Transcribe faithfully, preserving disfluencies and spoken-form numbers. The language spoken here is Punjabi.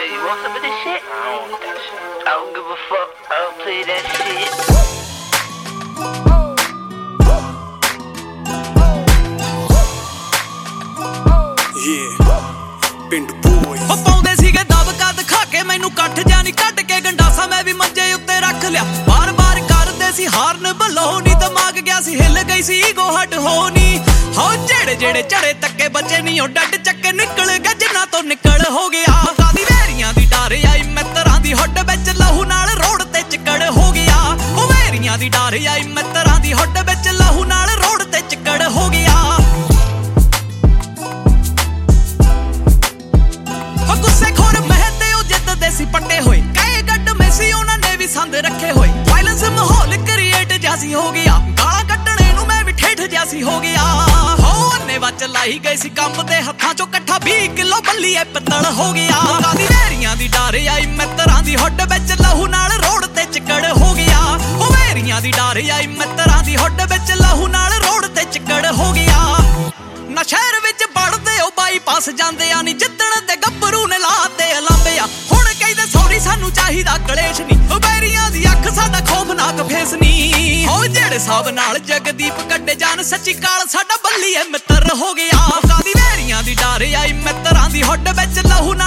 Yeah, you want some of this shit? I don't want that shit. I don't give a fuck. I don't play that shit. ਪਿੰਡ ਬੋਏ ਹੋ ਪਾਉਂਦੇ ਸੀਗੇ ਦਬਕਾ ਦਿਖਾ ਕੇ ਮੈਨੂੰ ਕੱਠ ਜਾਨੀ ਕੱਢ ਕੇ ਗੰਡਾਸਾ ਮੈਂ ਵੀ ਮੰਜੇ ਉੱਤੇ ਰੱਖ ਲਿਆ ਬਾਰ ਬਾਰ ਕਰਦੇ ਸੀ ਹਾਰਨ ਬਲੋਨੀ ਦਿਮਾਗ ਗਿਆ ਸੀ ਹਿੱਲ ਗਈ ਸੀ ਈਗੋ ਹਟ ਹੋਣੀ ਹੋ ਜਿਹੜੇ ਜਿਹੜੇ ਚੜੇ ਤੱਕੇ ਬੱਚੇ ਨਹੀਂ ਉਹ ਡੱਡ ਚੱਕੇ ਨਿਕਲ ਗਏ ਜਿੰਨਾ ਤੋਂ ਨਿਕਲ ਹੋ ਗਿਆ ਕਾਦੀ ਵੇਰੀਆਂ ਦੀ ਡਰ ਆਈ ਮਿੱਤਰਾਂ ਦੀ ਹੁੱਡ ਵਿੱਚ ਲਹੂ ਨਾਲ ਰੋਡ ਤੇ ਚਿੱਕੜ ਹੋ ਗਿਆ ਉਹ ਵੇਰੀਆਂ ਦੀ ਡਰ ਆਈ ਮਿੱਤਰਾਂ ਦੀ ਹੁੱਡ ਵਿੱਚ ਲਹੂ ਨਾਲ ਰੋਡ ਤੇ ਚਿੱਕੜ ਹੋ ਗਿਆ ਸੀ ਪੱਟੇ ਹੋਏ ਕਈ ਗੱਡ ਮੈਸੀ ਉਹਨਾਂ ਨੇ ਵੀ ਸੰਦ ਰੱਖੇ ਹੋਏ ਵਾਇਲੈਂਸ ਮਾਹੌਲ ਕ੍ਰੀਏਟ ਜਾਸੀ ਹੋ ਗਿਆ ਗਾਲਾਂ ਕੱਢਣੇ ਨੂੰ ਮੈਂ ਵੀ ਠੇਠ ਜਾਸੀ ਹੋ ਗਿਆ ਹੋ ਨੇ ਵੱਚ ਲਾਈ ਗਈ ਸੀ ਕੰਮ ਦੇ ਹੱਥਾਂ ਚੋਂ ਇਕੱਠਾ ਵੀਹ ਕਿਲੋ ਬੱਲੀ ਐ ਪਿੱਤਲ ਹੋ ਗਿਆ ਕਾਦੀ ਵੇਰੀਆਂ ਦੀ ਡਰ ਆਈ ਮਿੱਤਰਾਂ ਦੀ ਹੁੱਡ ਵਿੱਚ ਲਹੂ ਨਾਲ ਰੋਡ ਤੇ ਚਿੱਕੜ ਹੋ ਗਿਆ ਉਹ ਵੇਰੀਆਂ ਦੀ ਡਰ ਆਈ ਮਿੱਤਰਾਂ ਦੀ ਹੁੱਡ ਵਿੱਚ ਲਹੂ ਨਾਲ ਰੋਡ ਤੇ ਚਿੱਕੜ ਹੋ ਗਿਆ ਨਾ ਸ਼ਹਿਰ ਵਿੱਚ ਪੜਦੇ ਉਹ ਬਾਈਪਾਸ ਜਾਂਦੇ ਆ ਨੀ ਜਿੱਦਣ ਤੇ ਗੱਭਰੂ ਨੇ ਲਾਤੇ ਅਲਾਂਬੇ ਆ ਹੁਣ ਕਹਿੰਦੇ ਸੌਰੀ ਸਾਨੂੰ ਚਾਹੀਦਾ ਕਲੇਸ਼ ਨੀ ਉਹ ਬੈਰੀਆਂ ਦੀ ਅੱਖ ਸਾਡਾ ਖੌਫਨਾਕ ਫੇਸ ਨੀ ਹੋ ਜਿਹੜੇ ਸਾਬ ਨਾਲ ਜਗਦੀਪ ਕੱਢੇ ਜਾਨ ਸੱਚੀ ਕਾਲ ਸਾਡਾ ਬੱਲੀ ਐ ਮਿੱਤਰ ਹੋ ਗਿਆ ਕਾਦੀ ਵੇਰੀਆਂ ਦੀ ਡਰ ਆਈ ਮਿੱਤਰਾਂ ਦੀ ਹੁੱਡ ਵਿੱਚ ਲਹੂ